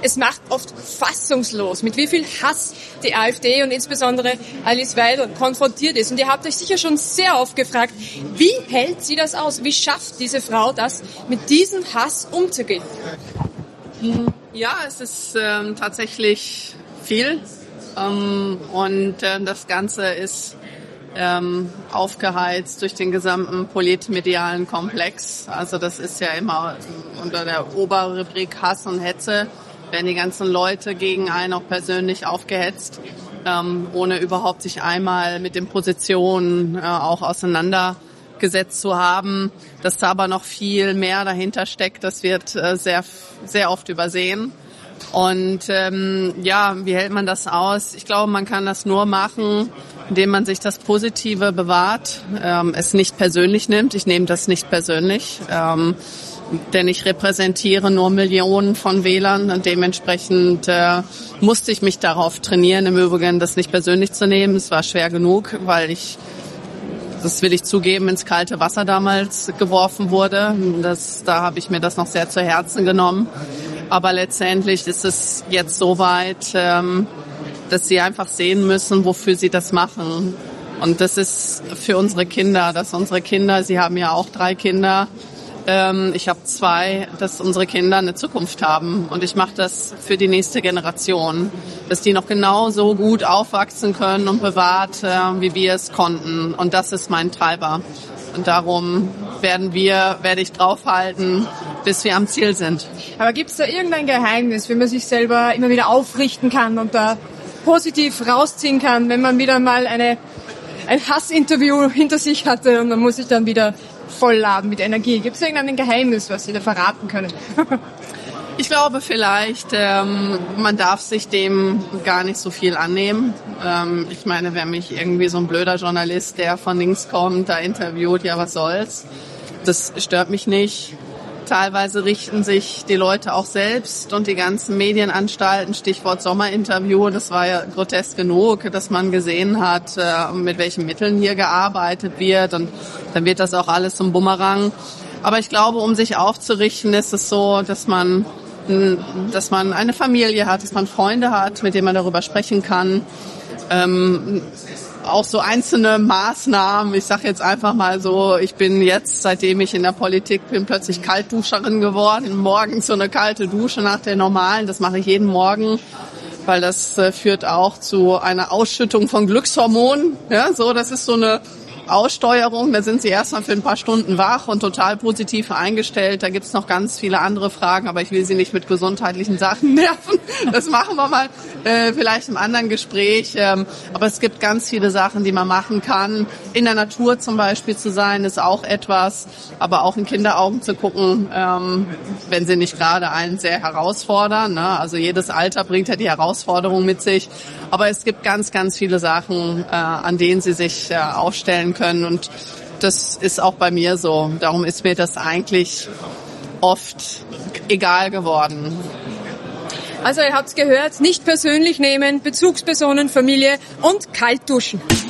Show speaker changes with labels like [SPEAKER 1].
[SPEAKER 1] es macht oft fassungslos, mit wie viel Hass die AfD und insbesondere Alice Weidel konfrontiert ist. Und ihr habt euch sicher schon sehr oft gefragt, wie hält sie das aus? Wie schafft diese Frau das, mit diesem Hass umzugehen?
[SPEAKER 2] Ja, es ist tatsächlich viel und das Ganze ist aufgeheizt durch den gesamten politmedialen Komplex. Also das ist ja immer unter der Oberrubrik Hass und Hetze, werden die ganzen Leute gegen einen auch persönlich aufgehetzt, ohne überhaupt sich einmal mit den Positionen auch auseinandergesetzt zu haben. Dass da aber noch viel mehr dahinter steckt, das wird sehr, sehr oft übersehen. Und wie hält man das aus? Ich glaube, man kann das nur machen, indem man sich das Positive bewahrt, es nicht persönlich nimmt. Ich nehme das nicht persönlich, denn ich repräsentiere nur Millionen von Wählern und dementsprechend musste ich mich darauf trainieren, im Übrigen das nicht persönlich zu nehmen. Es war schwer genug, weil das will ich zugeben, ins kalte Wasser damals geworfen wurde. Da habe ich mir das noch sehr zu Herzen genommen. Aber letztendlich ist es jetzt so weit, dass sie einfach sehen müssen, wofür sie das machen. Und das ist für unsere Kinder, sie haben ja auch 3 Kinder, ich habe 2, dass unsere Kinder eine Zukunft haben. Und ich mache das für die nächste Generation, dass die noch genauso gut aufwachsen können und bewahrt, wie wir es konnten. Und das ist mein Treiber. Und darum werde ich draufhalten, bis wir am Ziel sind.
[SPEAKER 1] Aber gibt es da irgendein Geheimnis, wie man sich selber immer wieder aufrichten kann und da positiv rausziehen kann, wenn man wieder mal ein Hassinterview hinter sich hatte und man muss sich dann wieder vollladen mit Energie? Gibt es irgendein Geheimnis, was Sie da verraten können?
[SPEAKER 2] Ich glaube vielleicht, man darf sich dem gar nicht so viel annehmen. Ich meine, wenn mich irgendwie so ein blöder Journalist, der von links kommt, da interviewt, ja was soll's. Das stört mich nicht. Teilweise richten sich die Leute auch selbst und die ganzen Medienanstalten, Stichwort Sommerinterview, das war ja grotesk genug, dass man gesehen hat, mit welchen Mitteln hier gearbeitet wird, und dann wird das auch alles zum Bumerang. Aber ich glaube, um sich aufzurichten, ist es so, dass man eine Familie hat, dass man Freunde hat, mit denen man darüber sprechen kann. Auch so einzelne Maßnahmen. Ich sage jetzt einfach mal so, ich bin jetzt, seitdem ich in der Politik bin, plötzlich Kaltduscherin geworden. Morgens so eine kalte Dusche nach der normalen. Das mache ich jeden Morgen, weil das führt auch zu einer Ausschüttung von Glückshormonen. Ja, so, das ist so eine Aussteuerung. Da sind Sie erstmal für ein paar Stunden wach und total positiv eingestellt. Da gibt's noch ganz viele andere Fragen, aber ich will Sie nicht mit gesundheitlichen Sachen nerven. Das machen wir mal vielleicht im anderen Gespräch. Aber es gibt ganz viele Sachen, die man machen kann. In der Natur zum Beispiel zu sein, ist auch etwas. Aber auch in Kinderaugen zu gucken, wenn sie nicht gerade einen sehr herausfordern. Ne? Also jedes Alter bringt ja die Herausforderung mit sich. Aber es gibt ganz, ganz viele Sachen, an denen sie sich aufstellen können. Und das ist auch bei mir so. Darum ist mir das eigentlich oft egal geworden.
[SPEAKER 1] Also ihr habt's gehört, nicht persönlich nehmen, Bezugspersonen, Familie und kalt duschen.